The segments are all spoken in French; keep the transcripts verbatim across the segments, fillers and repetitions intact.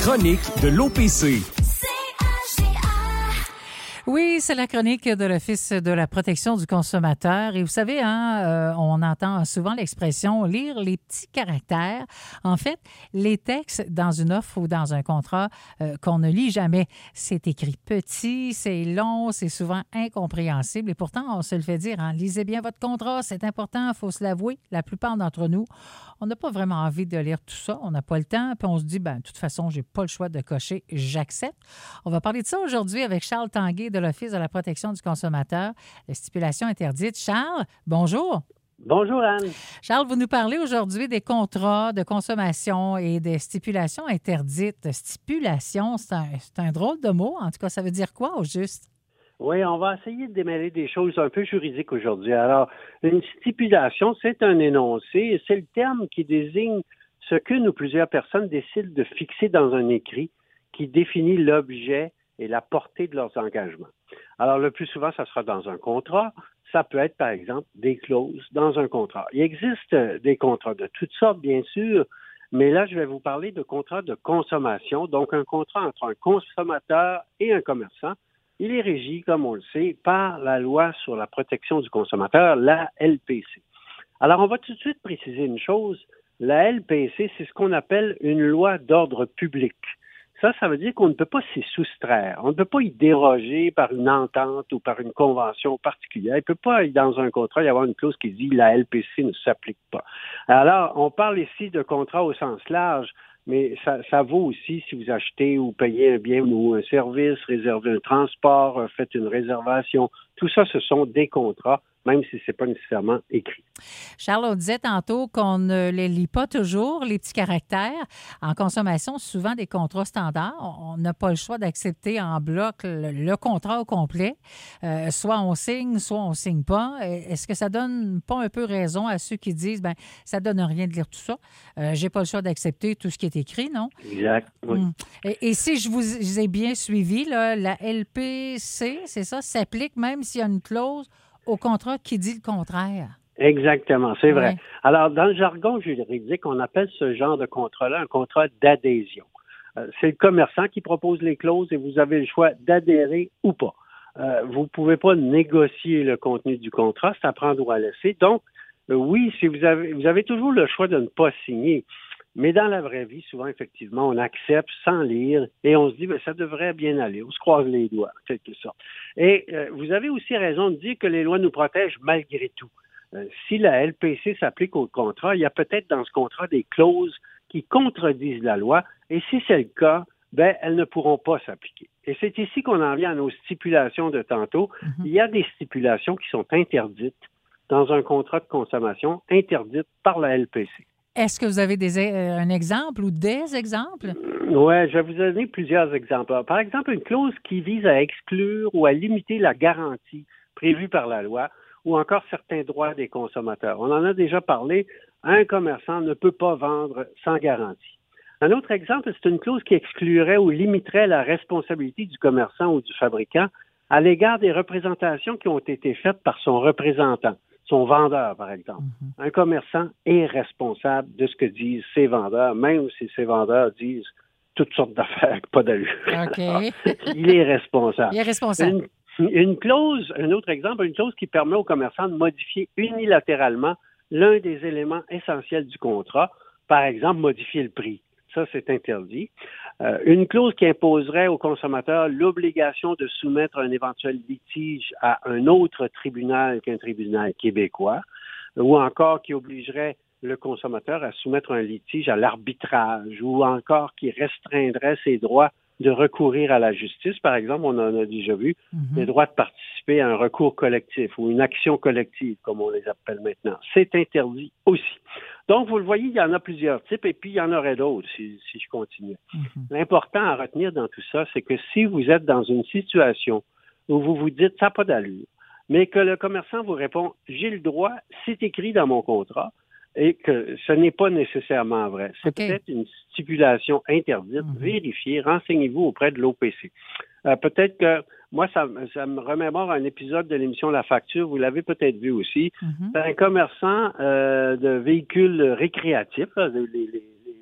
chronique de l'O P C. Oui, c'est la chronique de l'Office de la protection du consommateur. Et vous savez, hein, euh, on entend souvent l'expression « lire les petits caractères ». En fait, les textes dans une offre ou dans un contrat euh, qu'on ne lit jamais. C'est écrit petit, c'est long, c'est souvent incompréhensible. Et pourtant, on se le fait dire, hein, lisez bien votre contrat, c'est important, il faut se l'avouer. La plupart d'entre nous, on n'a pas vraiment envie de lire tout ça. On n'a pas le temps. Puis on se dit, ben, de toute façon, je n'ai pas le choix de cocher « j'accepte ». On va parler de ça aujourd'hui avec Charles Tanguay de l'Office de la protection du consommateur, les stipulations interdites. Charles, bonjour. Bonjour, Anne. Charles, vous nous parlez aujourd'hui des contrats de consommation et des stipulations interdites. Stipulation, c'est un, c'est un drôle de mot. En tout cas, ça veut dire quoi au juste? Oui, on va essayer de démêler des choses un peu juridiques aujourd'hui. Alors, une stipulation, c'est un énoncé et c'est le terme qui désigne ce qu'une ou plusieurs personnes décident de fixer dans un écrit qui définit l'objet et la portée de leurs engagements. Alors, le plus souvent, ça sera dans un contrat. Ça peut être, par exemple, des clauses dans un contrat. Il existe des contrats de toutes sortes, bien sûr, mais là, je vais vous parler de contrats de consommation, donc un contrat entre un consommateur et un commerçant. Il est régi, comme on le sait, par la loi sur la protection du consommateur, la L P C. Alors, on va tout de suite préciser une chose. La L P C, c'est ce qu'on appelle une loi d'ordre public. Ça, ça veut dire qu'on ne peut pas s'y soustraire. On ne peut pas y déroger par une entente ou par une convention particulière. Il ne peut pas, dans un contrat, y avoir une clause qui dit « la L P C ne s'applique pas ». Alors, on parle ici de contrat au sens large, mais ça, ça vaut aussi si vous achetez ou payez un bien ou un service, réservez un transport, faites une réservation. Tout ça, ce sont des contrats, même si ce n'est pas nécessairement écrit. Charles, on disait tantôt qu'on ne les lit pas toujours, les petits caractères. En consommation, souvent des contrats standards. On n'a pas le choix d'accepter en bloc le, le contrat au complet. Euh, soit on signe, soit on ne signe pas. Est-ce que ça donne pas un peu raison à ceux qui disent, ben ça ne donne rien de lire tout ça. Euh, j'ai pas le choix d'accepter tout ce qui est écrit, non? Exact, oui. Hum. Et, et si je vous ai bien suivi, là, la L P C, c'est ça, s'applique même s'il y a une clause au contrat qui dit le contraire. Exactement, c'est vrai. Ouais. Alors, dans le jargon juridique, on appelle ce genre de contrat-là un contrat d'adhésion. Euh, c'est le commerçant qui propose les clauses et vous avez le choix d'adhérer ou pas. Euh, vous ne pouvez pas négocier le contenu du contrat, c'est à prendre ou à laisser. Donc, euh, oui, si vous avez, vous avez toujours le choix de ne pas signer. Mais dans la vraie vie, souvent, effectivement, on accepte sans lire et on se dit, bien, ça devrait bien aller. On se croise les doigts, en quelque sorte. Et euh, vous avez aussi raison de dire que les lois nous protègent malgré tout. Euh, si la L P C s'applique au contrat, il y a peut-être dans ce contrat des clauses qui contredisent la loi. Et si c'est le cas, ben, elles ne pourront pas s'appliquer. Et c'est ici qu'on en vient à nos stipulations de tantôt. Mm-hmm. Il y a des stipulations qui sont interdites dans un contrat de consommation, interdites par la L P C. Est-ce que vous avez des, euh, un exemple ou des exemples? Oui, je vais vous donner plusieurs exemples. Par exemple, une clause qui vise à exclure ou à limiter la garantie prévue par la loi ou encore certains droits des consommateurs. On en a déjà parlé. Un commerçant ne peut pas vendre sans garantie. Un autre exemple, c'est une clause qui exclurait ou limiterait la responsabilité du commerçant ou du fabricant à l'égard des représentations qui ont été faites par son représentant. Son vendeur, par exemple. Mm-hmm. Un commerçant est responsable de ce que disent ses vendeurs, même si ses vendeurs disent toutes sortes d'affaires, pas d'allure. Okay. Alors, il est responsable. Il est responsable. Une, une clause, un autre exemple, une clause qui permet au commerçant de modifier unilatéralement l'un des éléments essentiels du contrat, par exemple, modifier le prix. Ça, c'est interdit. Euh, une clause qui imposerait au consommateur l'obligation de soumettre un éventuel litige à un autre tribunal qu'un tribunal québécois, ou encore qui obligerait le consommateur à soumettre un litige à l'arbitrage, ou encore qui restreindrait ses droits de recourir à la justice. Par exemple, on en a déjà vu, mm-hmm. les droits de participer à un recours collectif ou une action collective, comme on les appelle maintenant. C'est interdit aussi. Donc, vous le voyez, il y en a plusieurs types et puis il y en aurait d'autres si, si je continue. Mm-hmm. L'important à retenir dans tout ça, c'est que si vous êtes dans une situation où vous vous dites « ça n'a pas d'allure », mais que le commerçant vous répond « j'ai le droit, c'est écrit dans mon contrat », et que ce n'est pas nécessairement vrai. C'est okay. peut-être une stipulation interdite. Mm-hmm. Vérifiez, renseignez-vous auprès de l'O P C. Euh, peut-être que, moi, ça, ça me remémore un épisode de l'émission La Facture, vous l'avez peut-être vu aussi. Mm-hmm. C'est un commerçant euh, de véhicules récréatifs, là, les, les,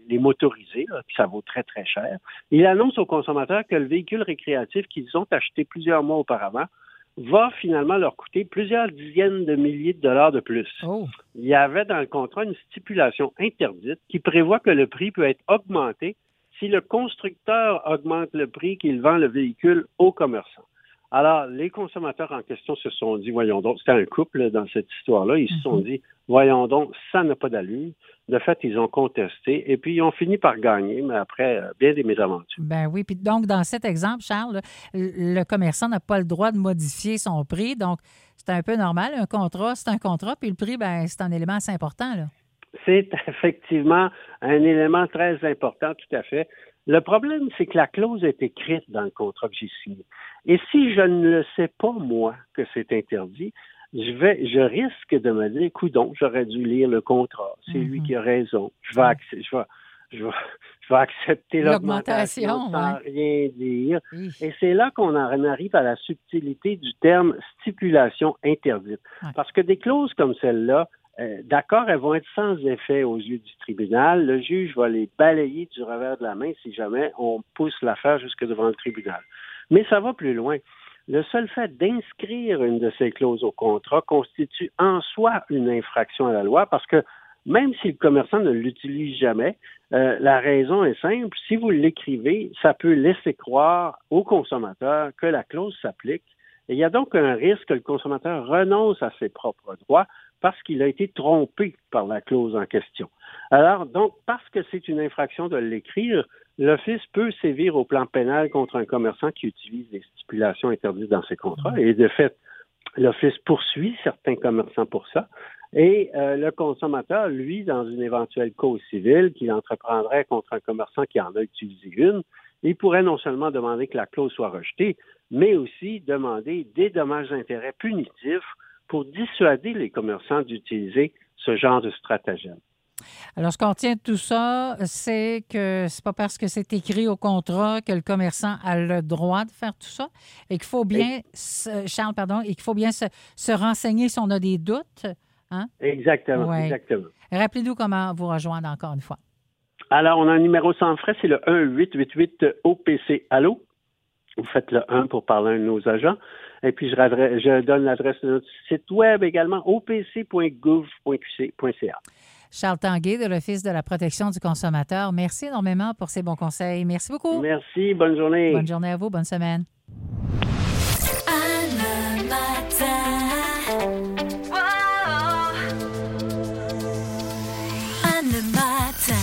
les motorisés, là, que ça vaut très, très cher. Il annonce aux consommateurs que le véhicule récréatif qu'ils ont acheté plusieurs mois auparavant va finalement leur coûter plusieurs dizaines de milliers de dollars de plus. Oh. Il y avait dans le contrat une stipulation interdite qui prévoit que le prix peut être augmenté si le constructeur augmente le prix qu'il vend le véhicule aux commerçants. Alors, les consommateurs en question se sont dit, voyons donc, c'était un couple dans cette histoire-là, ils mm-hmm. se sont dit, voyons donc, ça n'a pas d'allure. De fait, ils ont contesté et puis ils ont fini par gagner, mais après, euh, bien des mésaventures. Ben oui, puis donc, dans cet exemple, Charles, le, le commerçant n'a pas le droit de modifier son prix, donc c'est un peu normal. Un contrat, c'est un contrat, puis le prix, ben c'est un élément assez important, là. C'est effectivement un élément très important, tout à fait. Le problème, c'est que la clause est écrite dans le contrat que j'ai signé. Et si je ne le sais pas, moi, que c'est interdit, je vais, je risque de me dire, coudonc, j'aurais dû lire le contrat. C'est mm-hmm. lui qui a raison. Je vais, ac- je vais, je vais, je vais accepter l'augmentation, l'augmentation sans ouais. rien dire. Oui. Et c'est là qu'on en arrive à la subtilité du terme stipulation interdite. Ouais. Parce que des clauses comme celle-là, Euh, d'accord, elles vont être sans effet aux yeux du tribunal. Le juge va les balayer du revers de la main si jamais on pousse l'affaire jusque devant le tribunal. Mais ça va plus loin. Le seul fait d'inscrire une de ces clauses au contrat constitue en soi une infraction à la loi parce que même si le commerçant ne l'utilise jamais, euh, la raison est simple. Si vous l'écrivez, ça peut laisser croire au consommateur que la clause s'applique. Et il y a donc un risque que le consommateur renonce à ses propres droits parce qu'il a été trompé par la clause en question. Alors, donc, parce que c'est une infraction de l'écrire, l'Office peut sévir au plan pénal contre un commerçant qui utilise des stipulations interdites dans ses contrats. Et de fait, l'Office poursuit certains commerçants pour ça. Et euh, le consommateur, lui, dans une éventuelle cause civile qu'il entreprendrait contre un commerçant qui en a utilisé une, il pourrait non seulement demander que la clause soit rejetée, mais aussi demander des dommages d'intérêt punitifs pour dissuader les commerçants d'utiliser ce genre de stratagème. Alors, ce qu'on retient de tout ça, c'est que c'est pas parce que c'est écrit au contrat que le commerçant a le droit de faire tout ça et qu'il faut bien, et, Charles, pardon, et qu'il faut bien se, se renseigner si on a des doutes. Hein? Exactement, ouais. exactement. Rappelez-nous comment vous rejoindre encore une fois. Alors, on a un numéro sans frais, c'est le un huit huit huit O P C Allo. Vous faites le un pour parler à un de nos agents. Et puis, je, radre- je donne l'adresse de notre site web également, o p c point gouv point q c point c a. Charles Tanguay de l'Office de la protection du consommateur. Merci énormément pour ces bons conseils. Merci beaucoup. Merci. Bonne journée. Bonne journée à vous. Bonne semaine.